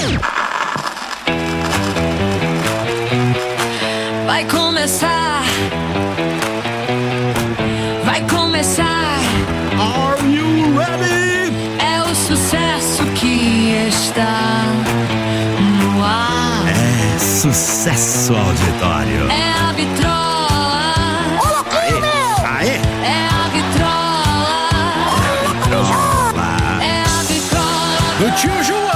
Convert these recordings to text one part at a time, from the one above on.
Vai começar. Are you ready? É o sucesso que está no ar. É sucesso auditório. É a vitrola. Aê! É a vitrola. É a vitrola Do tio João!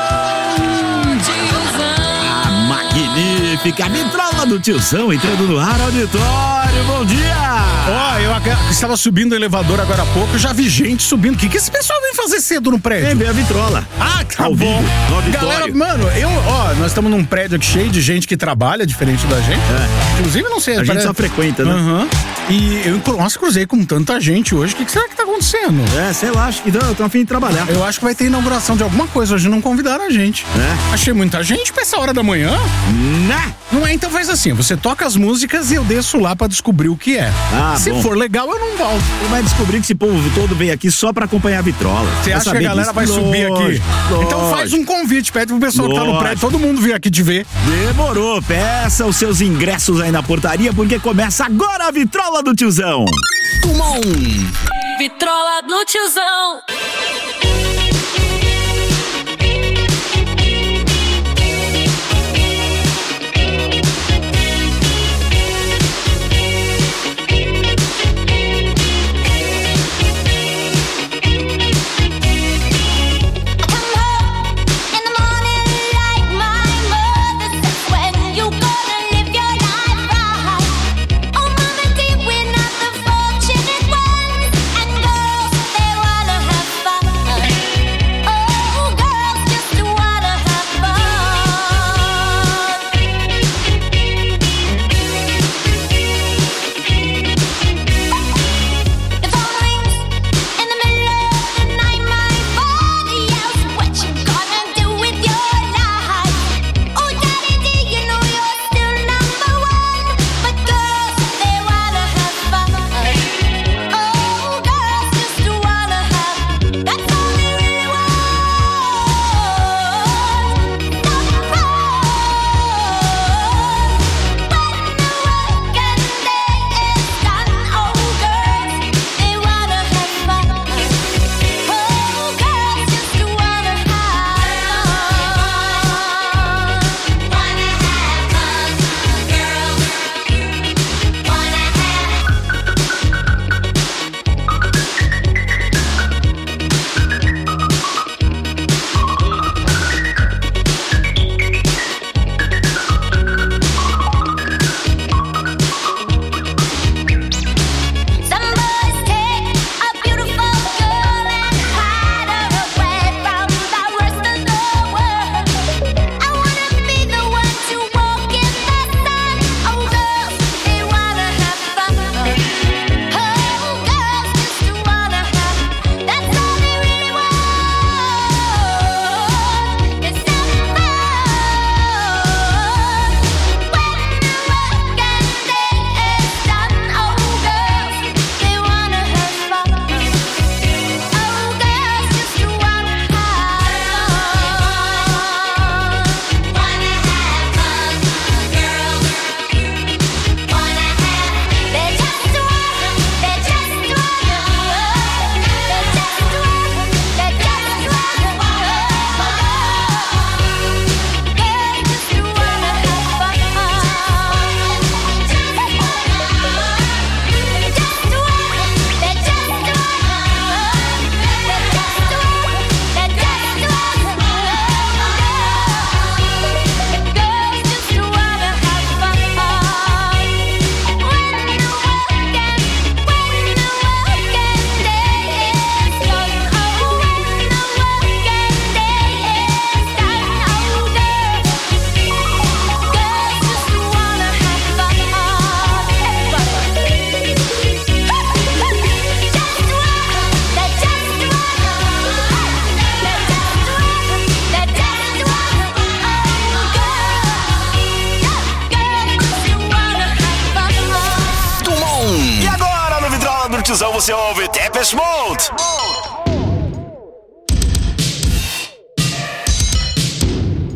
A magnífica vitrola do tiozão entrando no ar auditório. Bom dia! Eu estava subindo o elevador agora há pouco, eu já vi gente subindo. O que esse pessoal vem fazer cedo no prédio? Vem ver a vitrola. Ah, tá Ao bom. vivo, no auditório. Galera, mano, nós estamos num prédio aqui cheio de gente que trabalha diferente da gente. Inclusive, não sei. A gente só frequenta, né? E eu cruzei com tanta gente hoje. O que será que tá acontecendo? Sei lá, acho que tô a fim de trabalhar. Eu acho que vai ter inauguração de alguma coisa. Hoje não convidaram a gente. Achei muita gente pra essa hora da manhã. Não é? Então faz assim, você toca as músicas e eu desço lá pra descobrir o que é. Se for legal, eu não volto. Você vai descobrir que esse povo todo veio aqui só pra acompanhar a vitrola. Você acha que a galera vai subir aqui? Então faz um convite, pede pro pessoal que tá no prédio, todo mundo vir aqui te ver. Demorou, peça os seus ingressos aí na portaria, porque começa agora a vitrola do tiozão. Vitrola do tiozão. tiozão, você ouve Depeche Mode.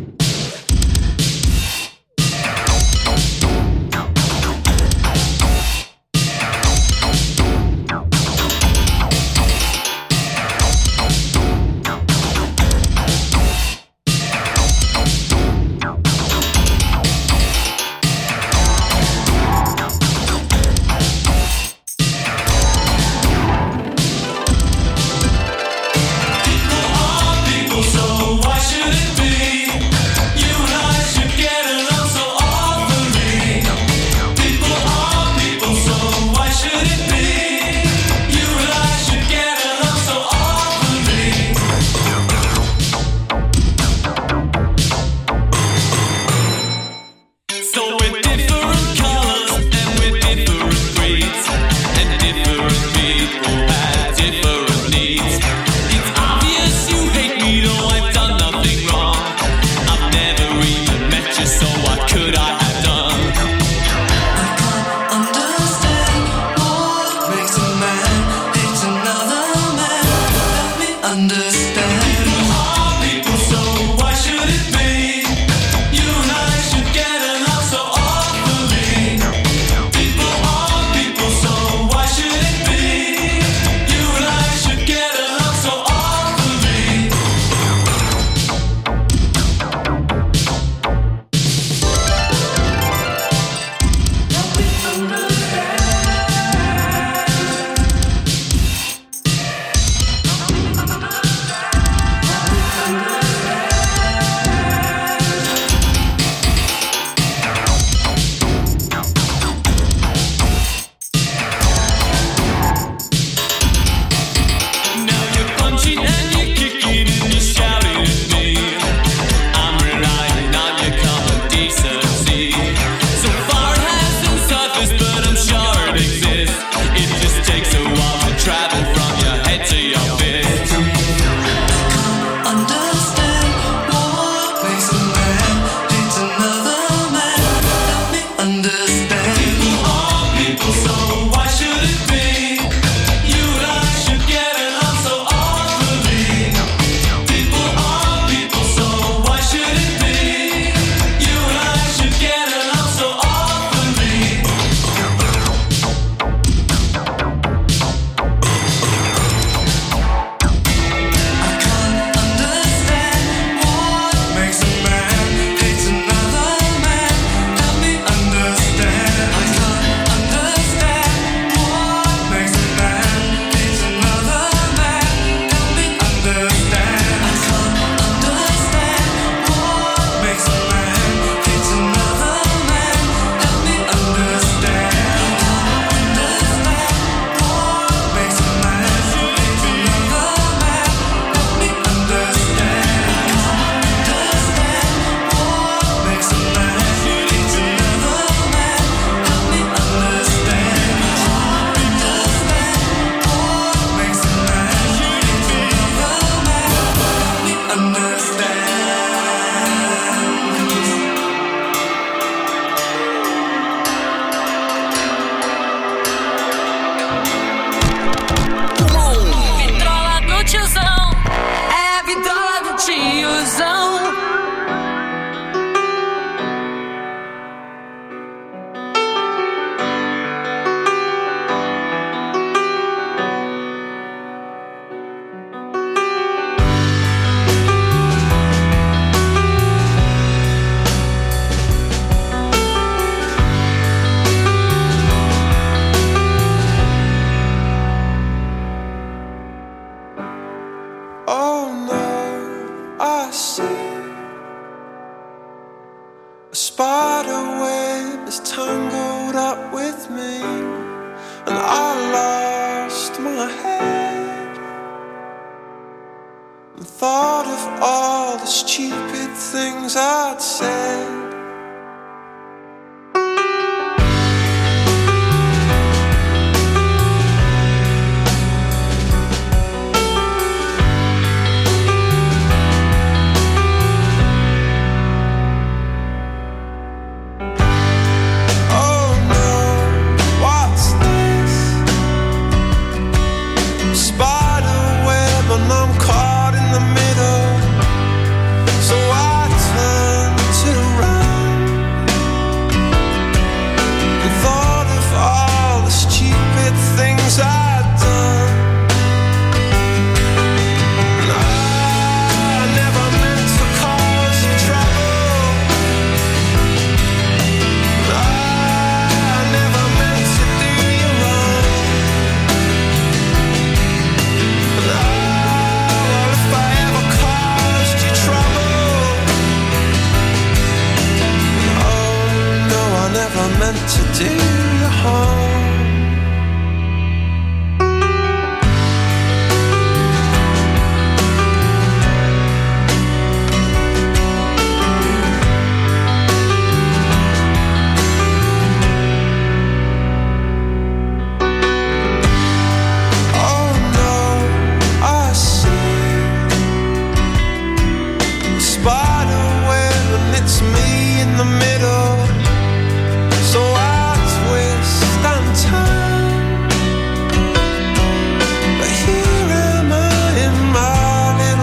But here am I in my little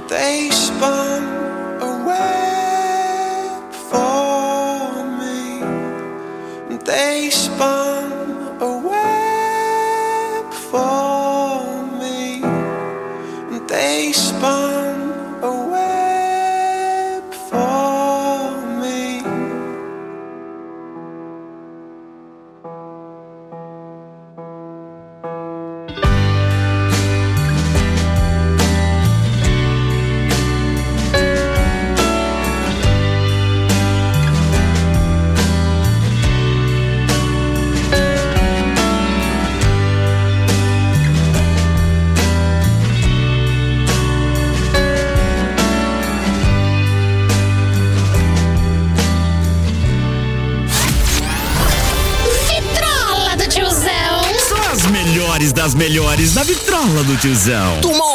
They spun a web for me. They spun a web for me. They spun a web for me. Das melhores da vitrola do tiozão. Tomou!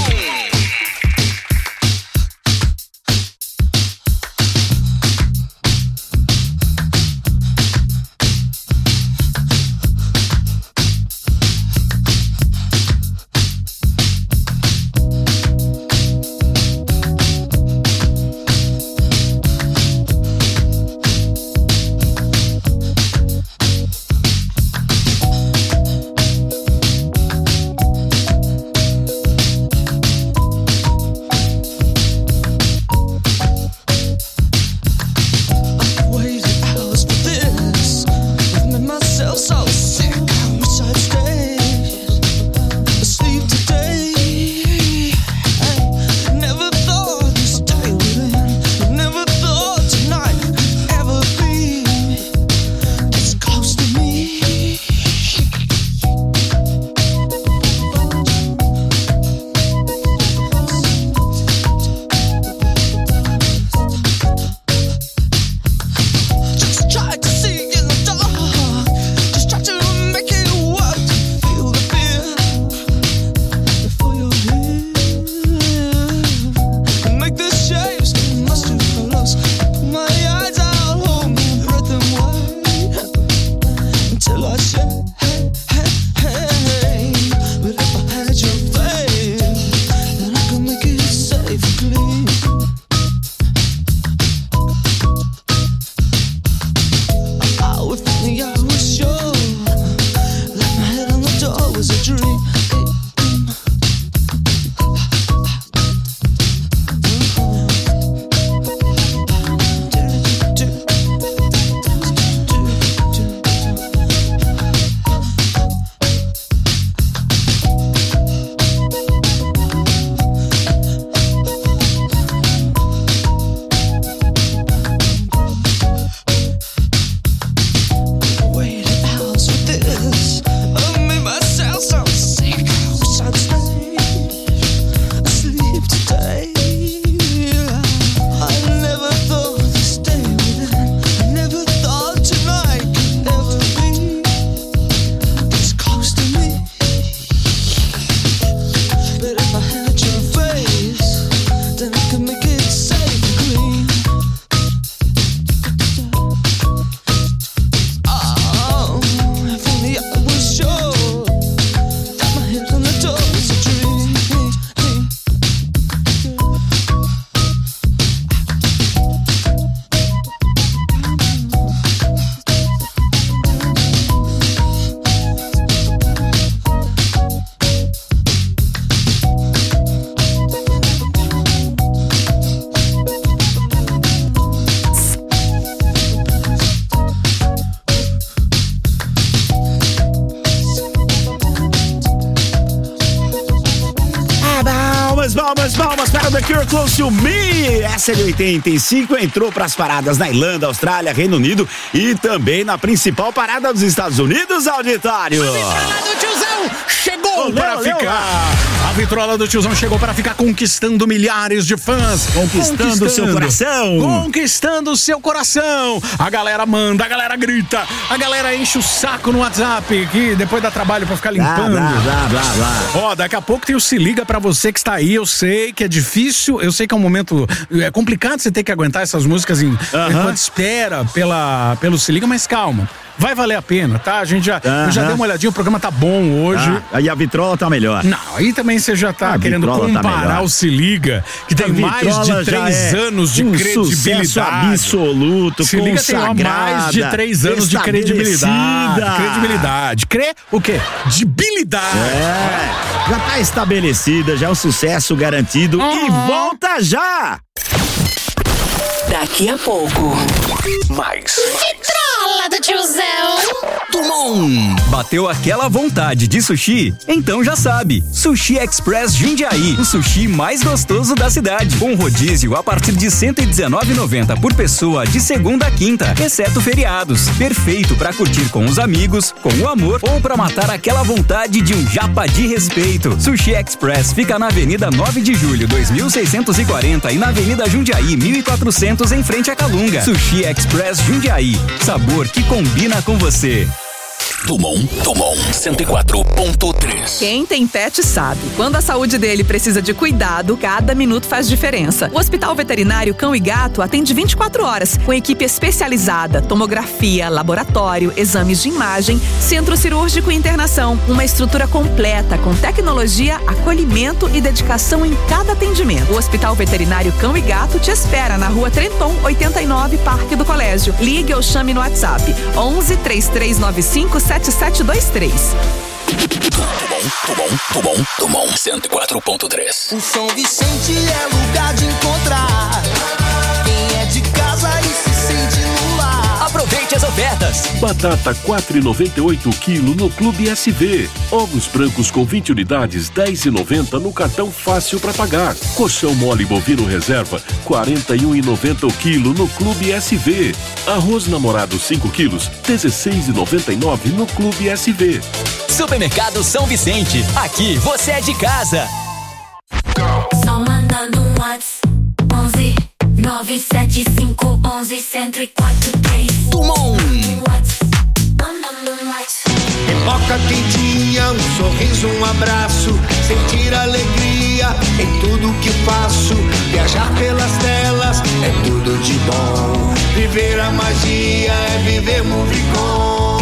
Palmas para The Cure, Close to Me. Essa é de 85, entrou para as paradas na Irlanda, Austrália, Reino Unido e também na principal parada dos Estados Unidos, auditório. A vitrola do tiozão chegou para ficar. A vitrola do tiozão chegou para ficar conquistando milhares de fãs. Conquistando o seu coração. Conquistando o seu coração. A galera manda, a galera grita, a galera enche o saco no WhatsApp, que depois dá trabalho para ficar limpando. Ó, daqui a pouco tem o Se Liga pra você que está aí. Eu sei que é difícil, eu sei que é um momento complicado você ter que aguentar essas músicas enquanto espera pelo Se Liga, mas calma. vai valer a pena, tá? A gente já deu uma olhadinha, o programa tá bom hoje. Aí a vitrola tá melhor. Não, aí também você já tá querendo comparar o Se Liga, que tem mais de 3 anos de credibilidade. Sucesso absoluto, Se Liga tem mais de 3 anos de credibilidade. O quê? Debilidade. Já tá estabelecida, já é um sucesso garantido e volta já! Daqui a pouco, mais. Vitrola do tiozão. Tumon! Bateu aquela vontade de sushi? Então já sabe, Sushi Express Jundiaí, o sushi mais gostoso da cidade. Com rodízio a partir de R$ 119,90 por pessoa de segunda a quinta, exceto feriados. Perfeito para curtir com os amigos, com o amor ou para matar aquela vontade de um japa de respeito. Sushi Express fica na Avenida 9 de Julho, 2640 e na Avenida Jundiaí, 1400 em frente a Calunga. Sushi Express Jundiaí, sabor que combina com você. Tumon 104.3. Quem tem pet sabe, quando a saúde dele precisa de cuidado, cada minuto faz diferença. O Hospital Veterinário Cão e Gato atende 24 horas, com equipe especializada, tomografia, laboratório, exames de imagem, centro cirúrgico e internação. Uma estrutura completa, com tecnologia, acolhimento e dedicação em cada atendimento. O Hospital Veterinário Cão e Gato te espera na Rua Trenton, 89, Parque do Colégio. Ligue ou chame no WhatsApp 11 3395 7723. Tumon 104.3. O São Vicente é lugar de encontrar quem é de casa e se sente no lar. Aproveite as ofertas. Batata 4,98 kg no Clube SV. Ovos brancos com 20 unidades, 10,90 no cartão fácil para pagar. Colchão mole bovino reserva, 41,90 o quilo no Clube SV. Arroz namorado 5 quilos, 16,99 no Clube SV. Supermercado São Vicente. Aqui você é de casa. Só mandando um WhatsApp 11 975 11 1043. Tumon. Pipoca quentinha, um sorriso, um abraço, sentir alegria em tudo que faço. Viajar pelas telas é tudo de bom. Viver a magia é viver Movicon.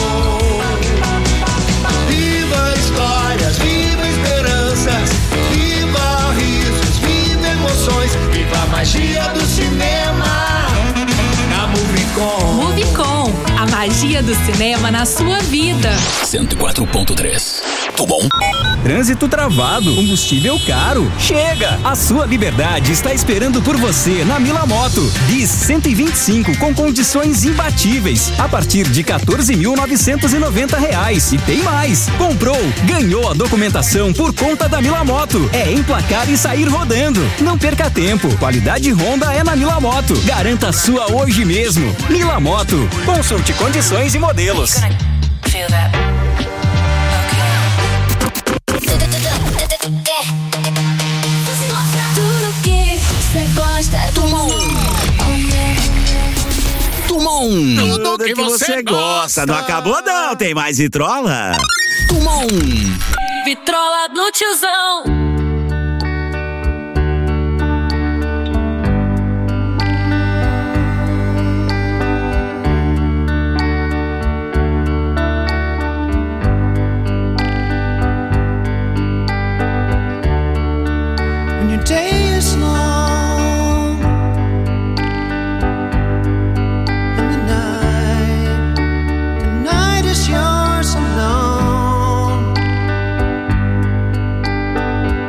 Viva histórias, viva esperanças, viva risos, viva emoções, viva a magia do cinema na Movicon. Movicon, a magia do cinema na sua vida. 104.3. Tumon. Trânsito travado, combustível caro. Chega! A sua liberdade está esperando por você na Milamoto. Bis 125 com condições imbatíveis. A partir de R$ 14.990. E tem mais! Comprou, ganhou a documentação por conta da Milamoto. É emplacar e sair rodando. Não perca tempo. Qualidade Honda é na Milamoto. Garanta a sua hoje mesmo. Milamoto. Consulte condições e modelos. Tudo que você gosta. Tumon. Tudo que você gosta. Não acabou não, tem mais vitrola? Tumon. Vitrola do tiozão. Day is long and the night is yours alone.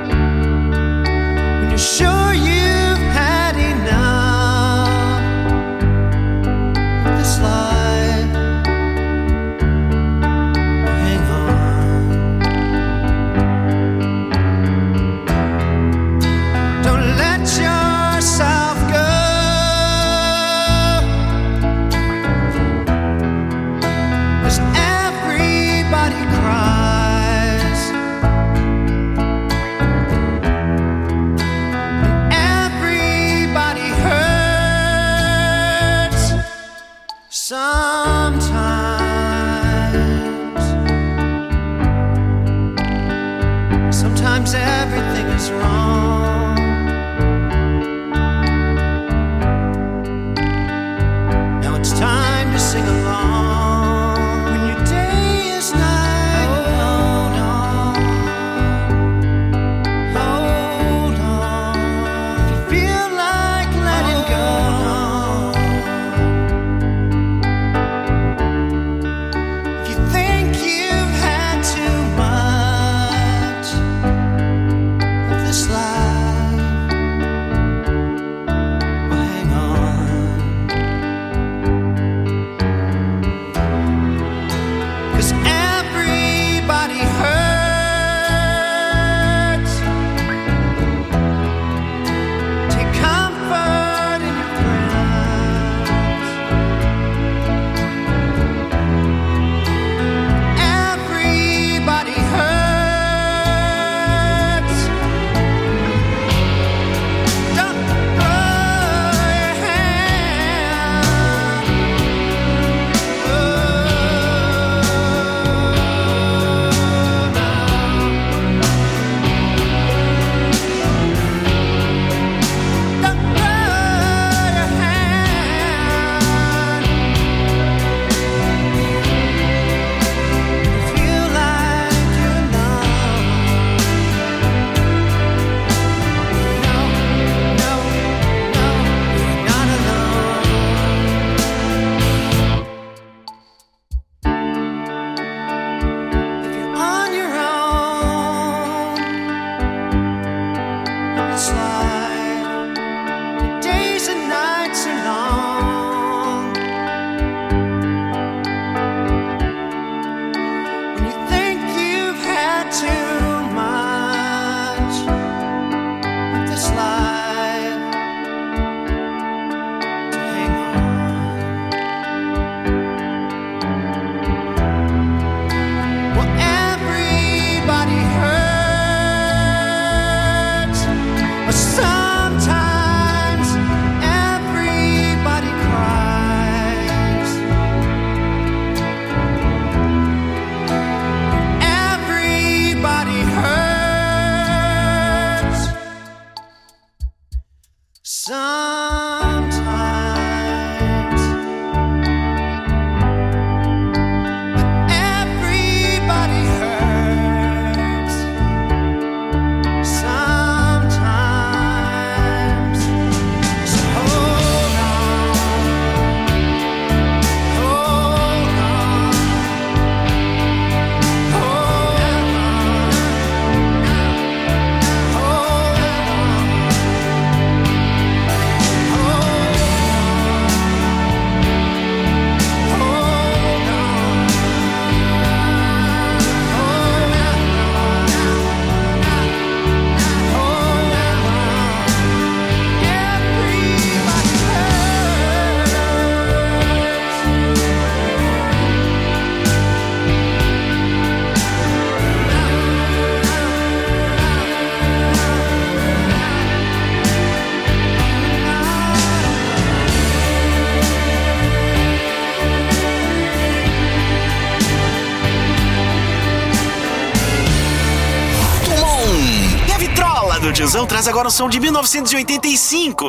O Tiozão traz agora o som de 1985.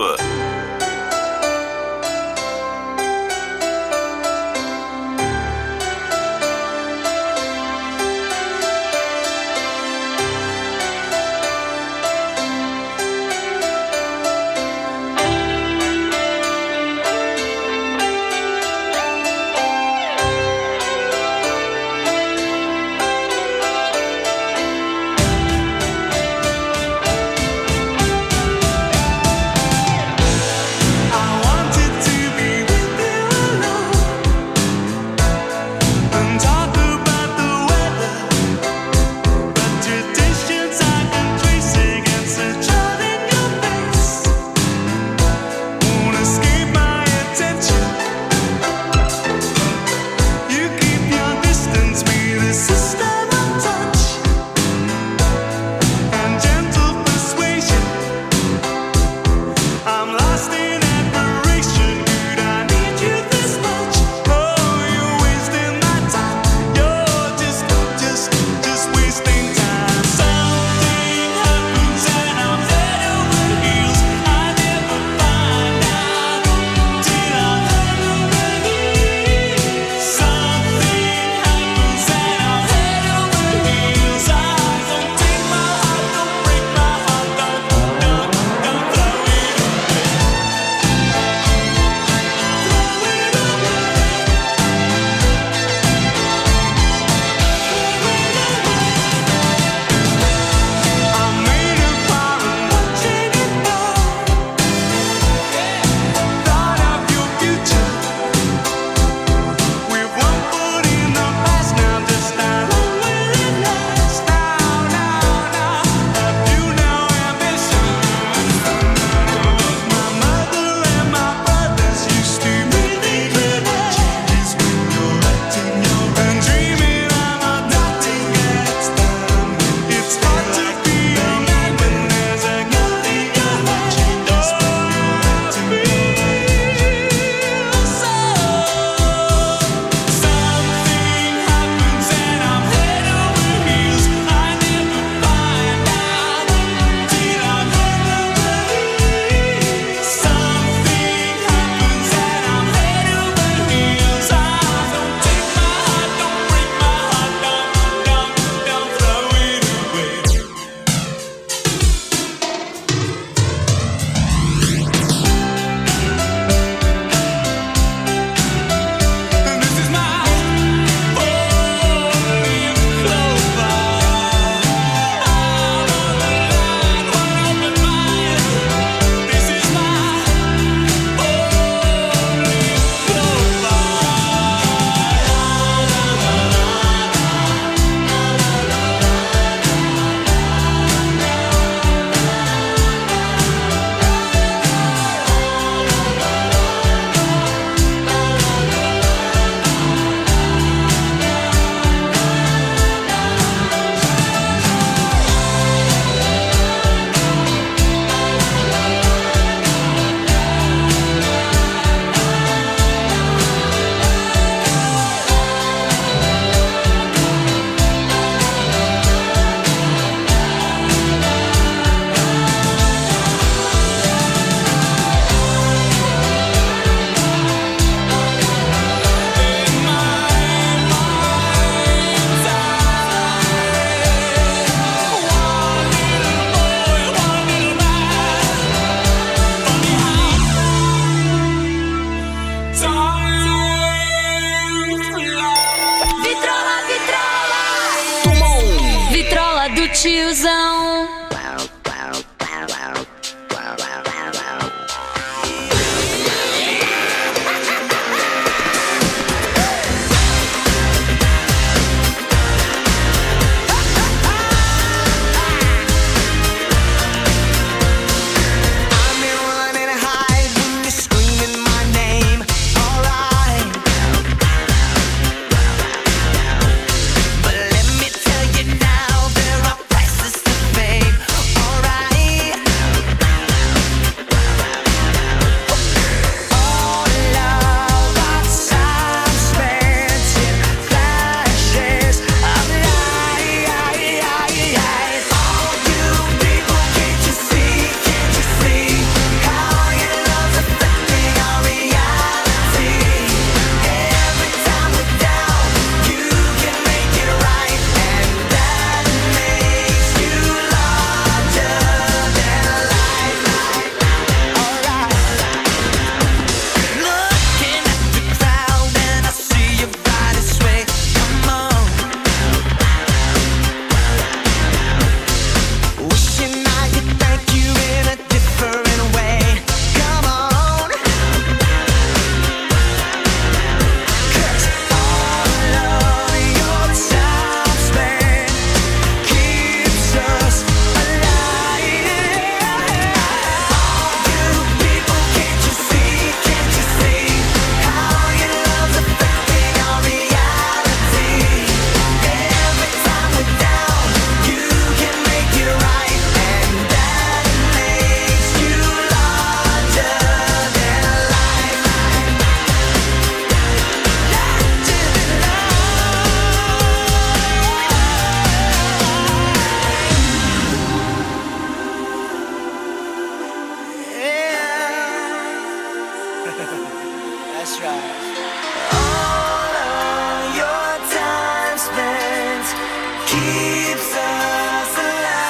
That's right. All of your time spent keeps us alive.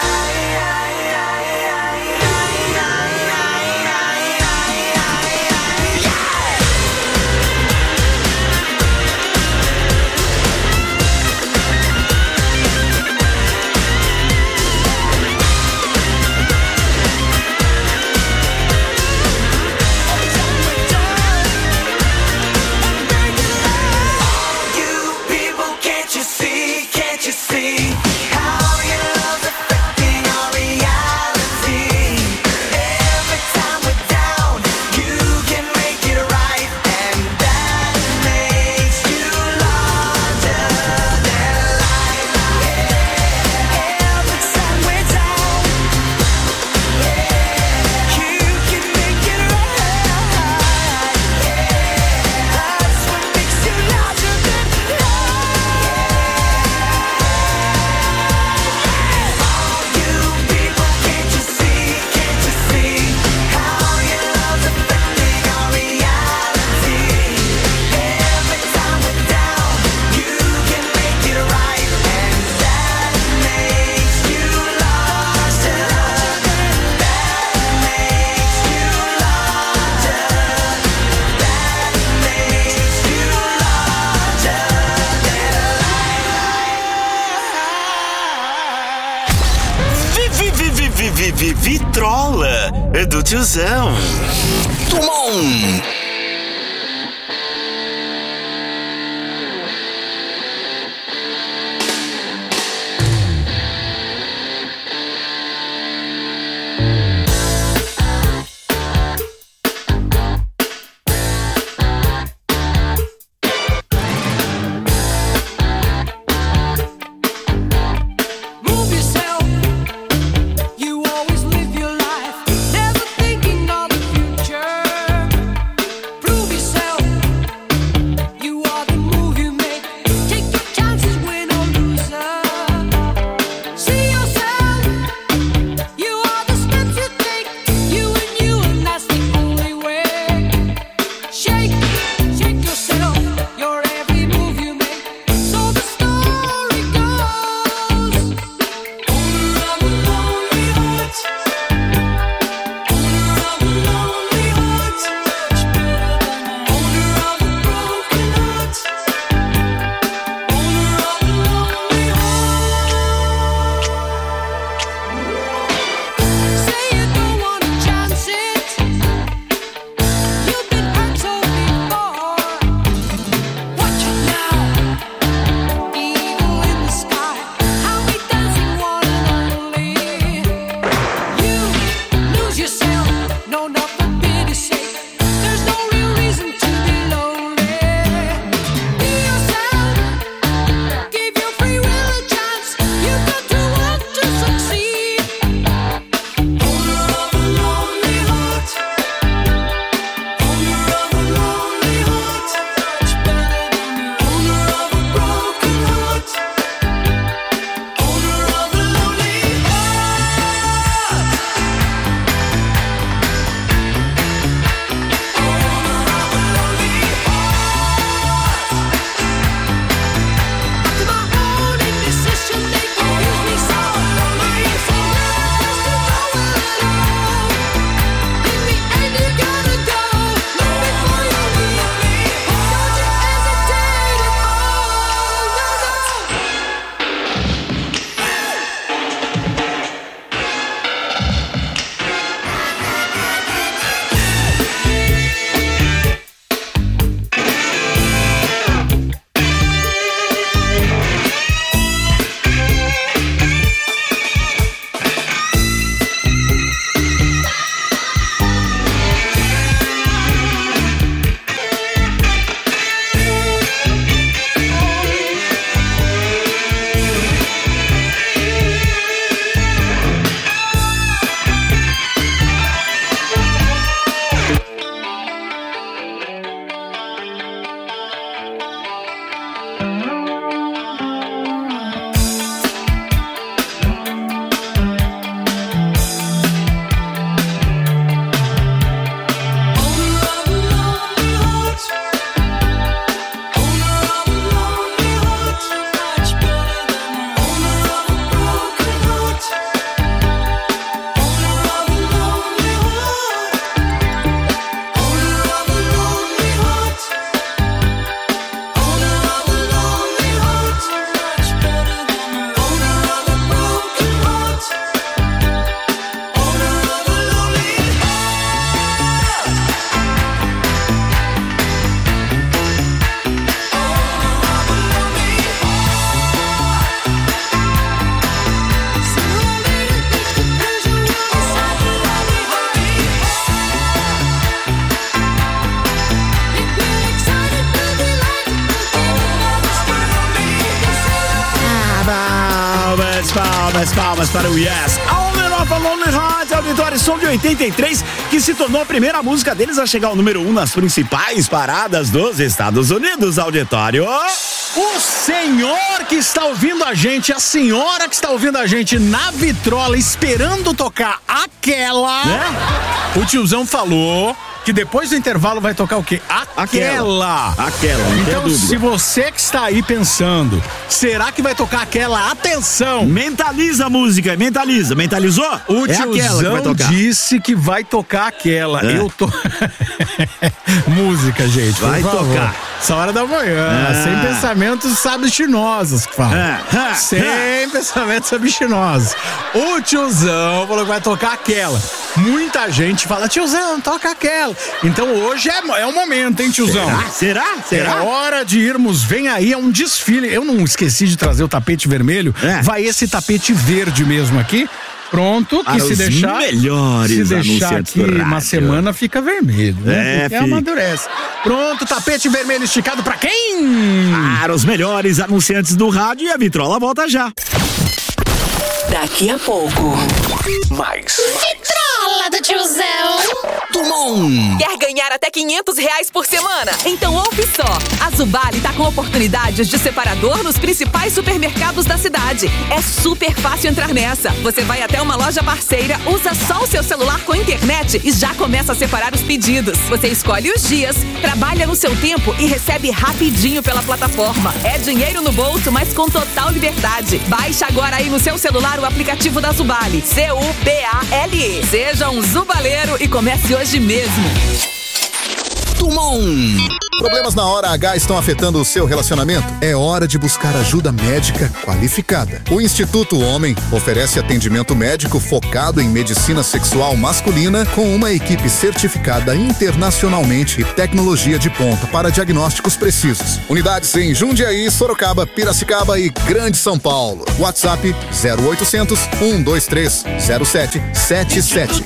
Vitrola do tiozão. Toma um. You always live your life, never thinking of the future. palmas para o Yes. Only Love, Lonely Hearts, auditório som de 83, que se tornou a primeira música deles a chegar ao número 1 nas principais paradas dos Estados Unidos, auditório. O senhor que está ouvindo a gente, a senhora que está ouvindo a gente na vitrola, esperando tocar aquela, o tiozão falou que depois do intervalo vai tocar o quê? Aquela, não então, tem dúvida. Se você que está aí pensando, será que vai tocar aquela? Atenção! Mentaliza a música, mentalizou? O tiozão disse que vai tocar aquela. Eu tô... Música, gente, vai tocar. Essa hora da manhã, sem pensamentos sabotinosos, que fala. Sem pensamentos sabotinosos. O tiozão falou que vai tocar aquela. Muita gente fala, tiozão, toca aquela. Então hoje é o momento, hein, tiozão? Será? É hora de irmos, vem aí, é um desfile. Eu não esqueci de trazer o tapete vermelho. Vai esse tapete verde mesmo aqui. Pronto, que se deixar aqui uma semana fica vermelho, né? Porque amadurece. Pronto, tapete vermelho esticado pra quem? Para os melhores anunciantes do rádio, e a vitrola volta já. Daqui a pouco, mais. Vitrola do tiozão. Quer ganhar até R$500 por semana? Então ouve só. A Zubali tá com oportunidades de separador nos principais supermercados da cidade. É super fácil entrar nessa. Você vai até uma loja parceira, usa só o seu celular com internet e já começa a separar os pedidos. Você escolhe os dias, trabalha no seu tempo e recebe rapidinho pela plataforma. É dinheiro no bolso, mas com total liberdade. Baixe agora aí no seu celular o aplicativo da Zubali. Zubale. Seja um zubaleiro e comece hoje mesmo. Problemas na hora H estão afetando o seu relacionamento? É hora de buscar ajuda médica qualificada. O Instituto Homem oferece atendimento médico focado em medicina sexual masculina com uma equipe certificada internacionalmente e tecnologia de ponta para diagnósticos precisos. Unidades em Jundiaí, Sorocaba, Piracicaba e Grande São Paulo. WhatsApp 0800 123 0777.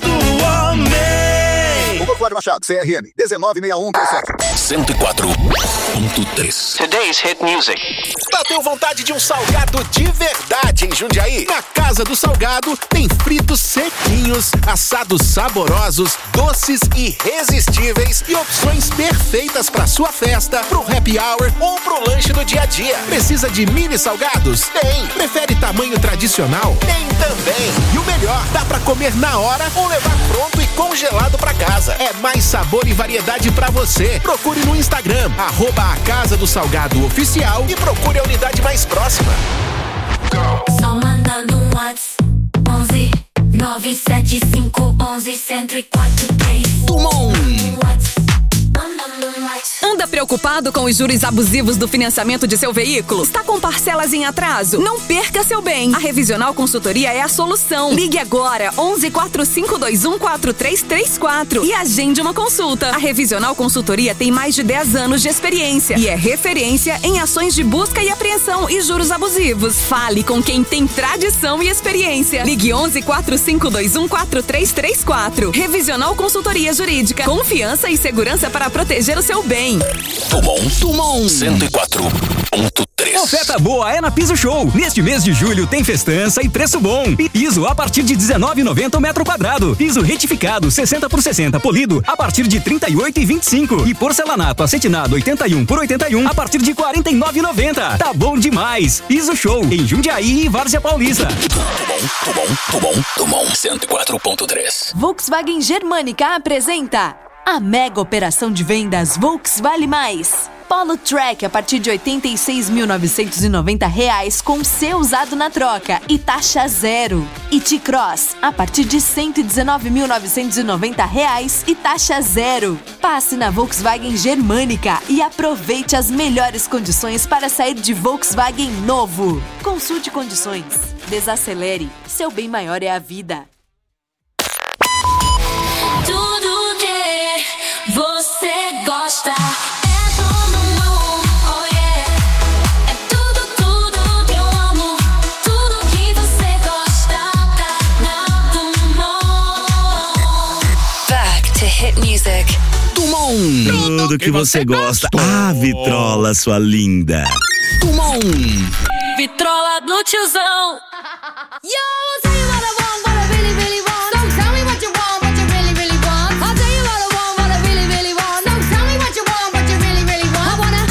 Hugo Flávio Machado, CRM 196137. 104.3. Today's Hit Music. Bateu vontade de um salgado de verdade em Jundiaí? Na Casa do Salgado tem fritos sequinhos, assados saborosos, doces irresistíveis e opções perfeitas para sua festa, pro happy hour ou pro lanche do dia a dia. Precisa de mini salgados? Tem. Prefere tamanho tradicional? Tem também. E o melhor, dá pra comer na hora ou levar pronto e congelado pra casa. É mais sabor e variedade pra você. Procure no Instagram, @a Casa do Salgado Oficial e procure a unidade mais próxima. Só mandando um WhatsApp 11 975 11 1043. Anda preocupado com os juros abusivos do financiamento de seu veículo? Está com parcelas em atraso? Não perca seu bem. A Revisional Consultoria é a solução. Ligue agora 11 4521 4334 e agende uma consulta. A Revisional Consultoria tem mais de 10 anos de experiência e é referência em ações de busca e apreensão e juros abusivos. Fale com quem tem tradição e experiência. Ligue 11 4521 4334. Revisional Consultoria Jurídica. Confiança e segurança para proteger o seu bem. Tumon 104.3. Oferta boa é na Piso Show. Neste mês de julho tem festança e preço bom. Piso a partir de R$19,90 o metro quadrado. Piso retificado 60 por 60 polido a partir de R$38,25. E porcelanato acetinado 81 por 81 a partir de R$49,90. Tá bom demais. Piso Show em Jundiaí e Várzea Paulista. Tumon 104.3. Volkswagen Germânica apresenta a mega operação de vendas Volkswagen Mais. Polo Track a partir de R$ 86.990 com seu usado na troca e taxa zero. E T-Cross a partir de R$ 119.990 e taxa zero. Passe na Volkswagen Germânica e aproveite as melhores condições para sair de Volkswagen novo. Consulte condições. Desacelere. Seu bem maior é a vida. Tudo que você gosta. Hit Music. Tudo que você gosta. Ah, vitrola, sua linda. vitrola do tiozão. Yo, I'll tell you what I want, what I really, really want. Don't tell me what you want, what you really, really want. I'll tell you what I want, what I really, really want. Don't tell me what you want, what you really, really want. I wanna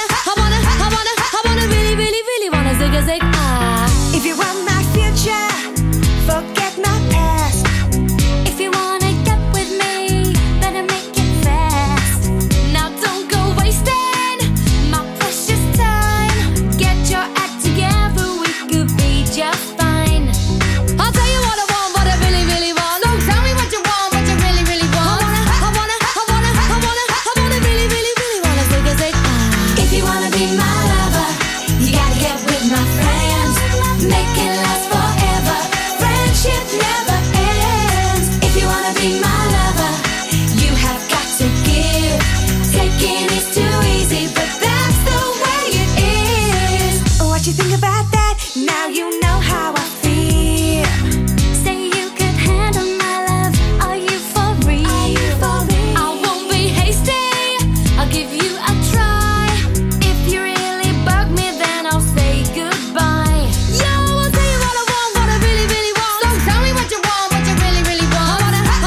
really, really, really wanna zig a zig. If you want my future, forget my past. If you wanna get with me, better make it fast. Now don't go wasting my precious time. Get your act together, we could be just fine. I'll tell you what I want, what I really, really want. Don't tell me what you want, what you really, really want. I wanna really, really, really wanna zig a zig. If you wanna be my lover, you gotta get with my friends. Make it last forever. Friendship never ends. If you wanna be my lover, you have got to give. Taking is too easy, but that's the way it is. What you think about that? Now you know how I feel. Say you could handle my love. Are you for real? I won't be hasty. I'll give you a try. If you really bug me, then I'll say goodbye. Yo, I'll tell you what I want, what I really, really want. Don't tell me what you want, what you really, really want.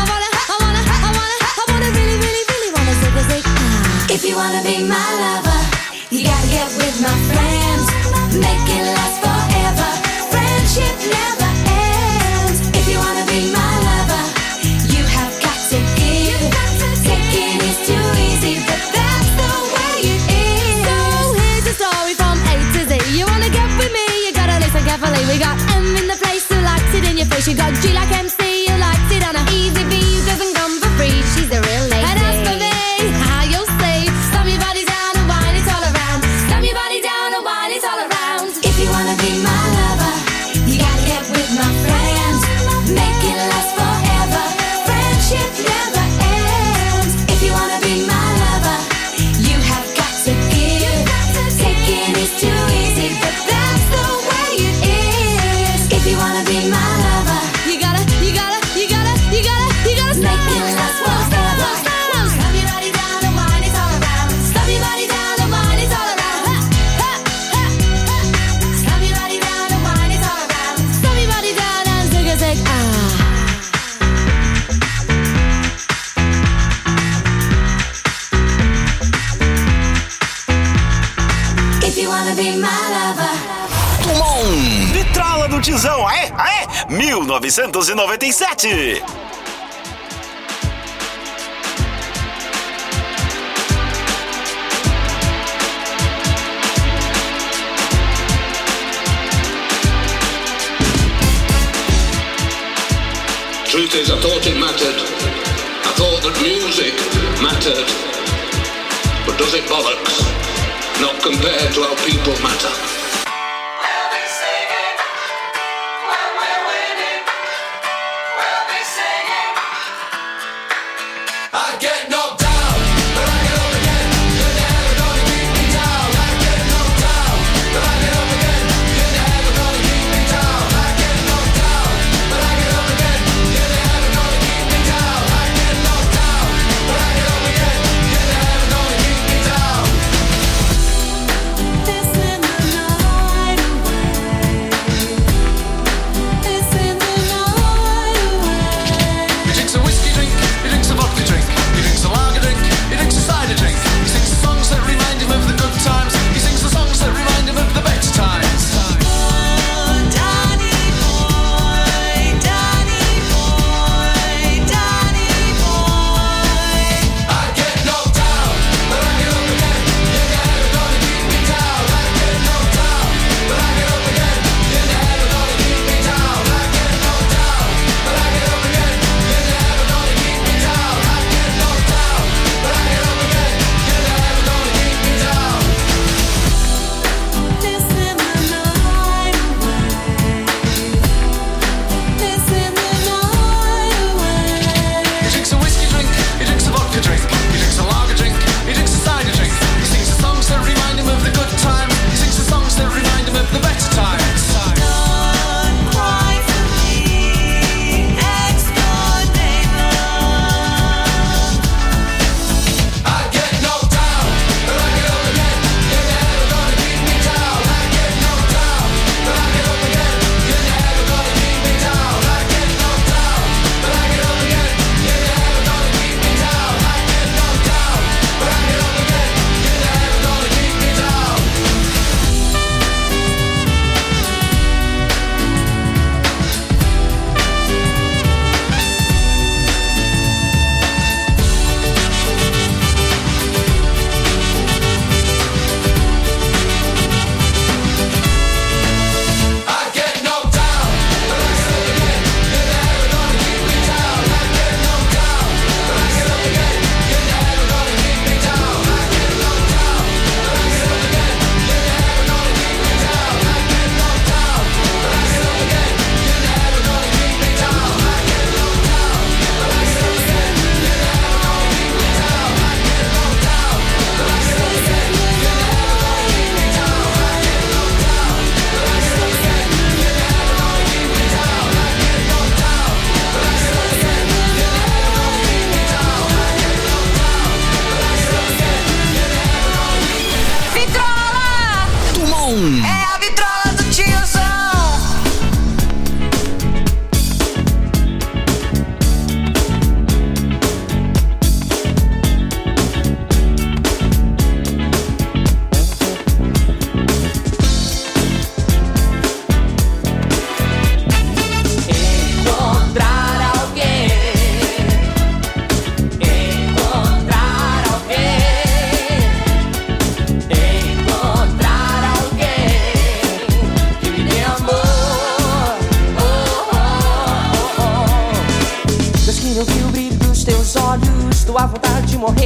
I wanna really, really, really wanna zig a zig. If you wanna be my lover, you gotta get with my friends. Make it last forever. Friendship never ends. If you wanna be my lover, you have got to give. Taking is too easy, but that's the way it is. So here's the story from A to Z. You wanna get with me, you gotta listen carefully. We got M in the place who likes it in your face. You got G like MC, who likes it on a easy B, who doesn't come for free. She's the real lady. And as for me, how you'll say, stomp your body down and wine it all around. Stomp your body down and wine it all around. If you wanna be my lover, you gotta get with my friends. Make it last forever. Friendship never ends. If you wanna be my lover, you have got to give. Taking is too easy, but that's the way it is. If you wanna be my lover, You gotta make it last forever. Stomp your body down and wine it all around. Stomp your body down and wine it all around. Stomp your body down and wine it all around. Stomp your body down and zig a zig. If you wanna be my lover. Vitrola do Tizão, aê, aê, 1997. Truth is, I thought it mattered. I thought that music mattered. But does it bollocks? Not compared to how people matter. I get knocked down, but I get up again. You're never gonna keep me down. I get knocked down, but I get up again. You're never gonna keep me down. I get knocked down, but I get up again. You're never gonna keep me down. I get knocked down, but I get up again. You're never gonna keep me down. This in the night.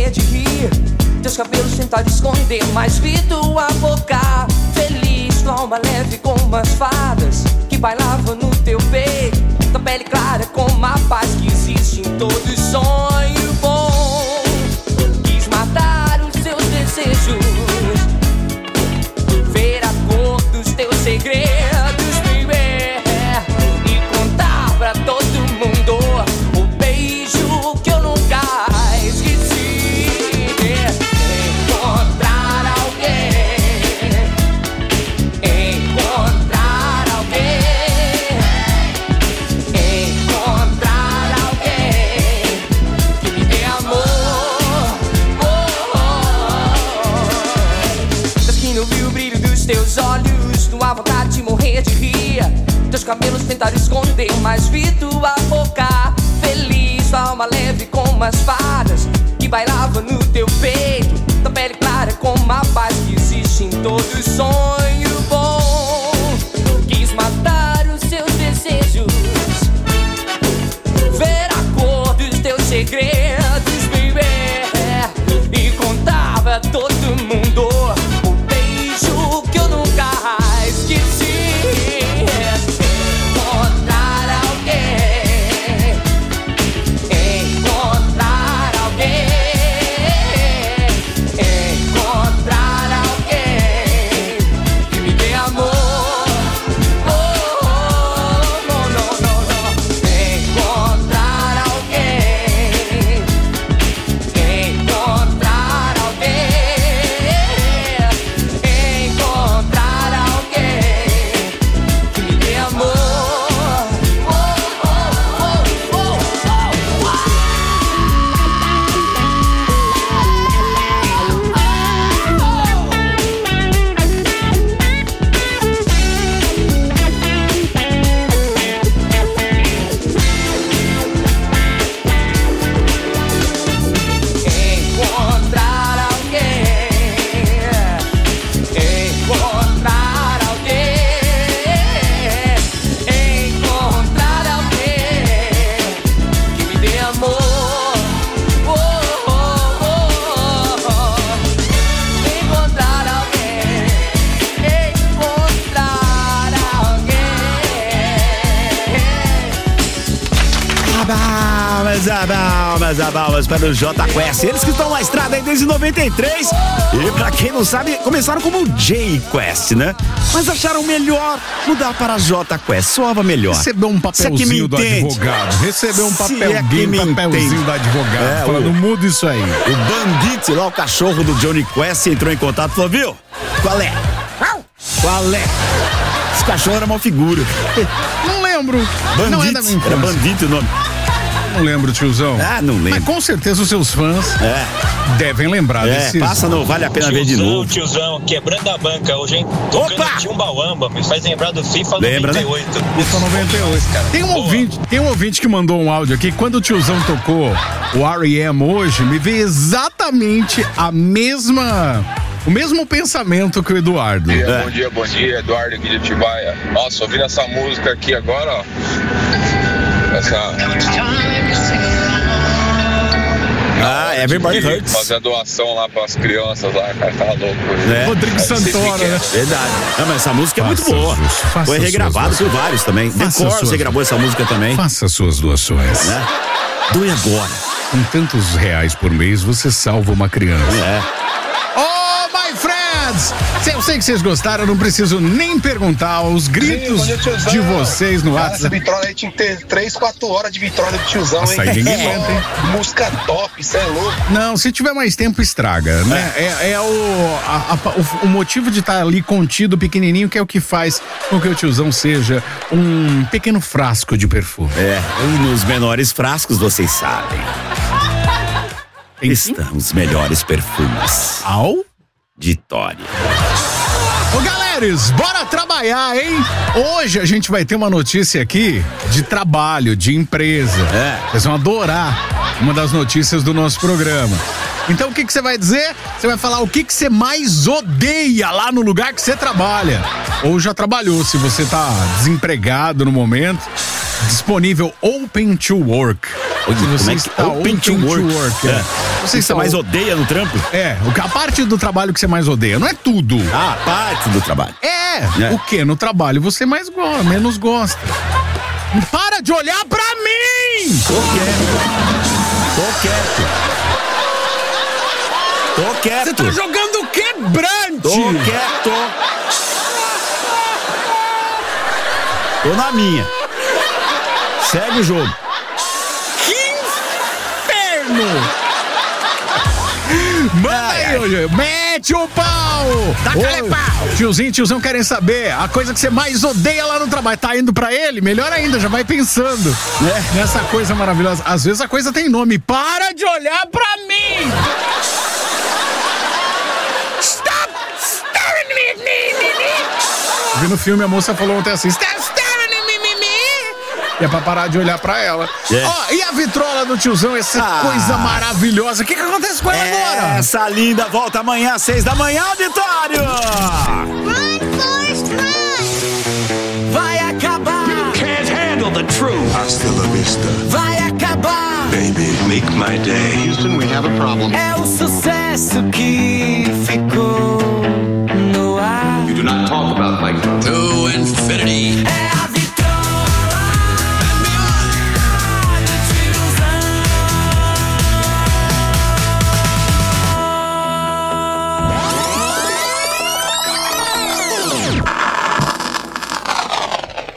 morrer de rir. Teus cabelos tentaram esconder, mas vi tua boca feliz, tua alma leve como as fadas que bailavam no teu peito. Tua pele clara como a paz que existe em todo sonho bom. Quis matar os seus desejos, ver a cor dos teus segredos, baby, e contar pra todo mundo o beijo que eu nunca esqueci. Encontrar alguém, encontrar alguém, encontrar alguém que me dê amor. Das que não viu o brilho dos teus olhos, tua vontade de morrer de rir. Teus cabelos tentaram esconder, mas vi tua boca feliz, tua alma leve como as fadas que bailavam no teu peito. Tua pele clara como a paz que existe em todo sonho bom. Quis matar os seus desejos, ver a cor dos teus segredos, baby, e contar pra todo mundo o beijo que eu nunca esqueci. Encontrar alguém, encontrar alguém, encontrar alguém que me dê amor. Não, não, não, não. Encontrar alguém, encontrar alguém, encontrar alguém que me dê amor. Encontrar alguém, encontrar alguém, encontrar alguém que me dê amor. Encontrar alguém, encontrar Palmas para o Jota Quest. Eles que estão na estrada aí desde 93. E pra quem não sabe, começaram como J Quest, né? Mas acharam melhor mudar para Jota Quest. Soava melhor. Recebeu um papelzinho do advogado. Recebeu um papelzinho do advogado. Falando, muda isso aí. O Bandit, lá o cachorro do Johnny Quest, entrou em contato e falou, viu? Qual é? Qual é? Esse cachorro era uma figura. Não lembro. Bandit, Não é da minha era infância. Bandit o nome. Não lembro, tiozão. Ah, não lembro. Mas com certeza os seus fãs devem lembrar desse. Passa no Vale a Pena Ver de novo. Tiozão, quebrando a banca hoje, hein? Tocando Timbauamba, me faz lembrar do FIFA Lembra, 98. Né? FIFA 98. Tem um ouvinte que mandou um áudio aqui. Quando o tiozão tocou o R.E.M. hoje, me veio exatamente o mesmo pensamento que o Eduardo. Bom dia, Eduardo aqui de Atibaia. Nossa, ouvindo essa música aqui agora, ó. Everybody Hurts. Fazer a doação lá pras crianças lá, cara, tá louco. Rodrigo Santoro, né? Verdade. Não, mas essa música é muito boa. Foi regravada por vários também. Decor, você gravou essa música também. Faça suas doações. Né? Doe agora. Com tantos reais por mês, você salva uma criança. Oh, my friends! Eu sei que vocês gostaram, eu não preciso nem perguntar os gritos de vocês no WhatsApp. Essa vitrola aí tinha que ter 3, 4 horas de vitrola do tiozão, hein? Aí ninguém aguenta, hein? Música top, cê é louco. Não, se tiver mais tempo, estraga, né? O motivo de estar ali contido, pequenininho, que é o que faz com que o tiozão seja um pequeno frasco de perfume. E nos menores frascos, vocês sabem. Estão os melhores perfumes. Auditório. Ô, galeres, bora trabalhar, hein? Hoje a gente vai ter uma notícia aqui de trabalho, de empresa. Vocês vão adorar uma das notícias do nosso programa. Então o que você vai dizer? Você vai falar o que você mais odeia lá no lugar que você trabalha. Ou já trabalhou, se você tá desempregado no momento. disponível Open to Work. Se você está open to work. Você está mais odeia no trampo? A parte do trabalho que você mais odeia, não é tudo. A parte do trabalho. O que no trabalho você menos gosta. Para de olhar pra mim! Tô quieto. Você tá jogando quebrante! Tô quieto. Tô na minha. Segue o jogo. Que inferno! Manda aí, hoje. Mete o pau! Taca-lhe pau! Tiozinho e tiozão querem saber a coisa que você mais odeia lá no trabalho. Tá indo pra ele? Melhor ainda, já vai pensando nessa coisa maravilhosa. Às vezes a coisa tem nome. Para de olhar pra mim! Stop staring at me! Vi no filme, a moça falou ontem assim: Stop staring at me! E é pra parar de olhar pra ela. E a vitrola do tiozão, essa coisa maravilhosa. O que acontece com ela agora? Essa linda volta amanhã às 6 da manhã, Vitório! Vai acabar. You can't handle the truth. Hasta la vista. Vai acabar. Baby, make my day. Houston, we have a problem. É o sucesso que ficou no ar. You do not talk about Mike. To infinity. É a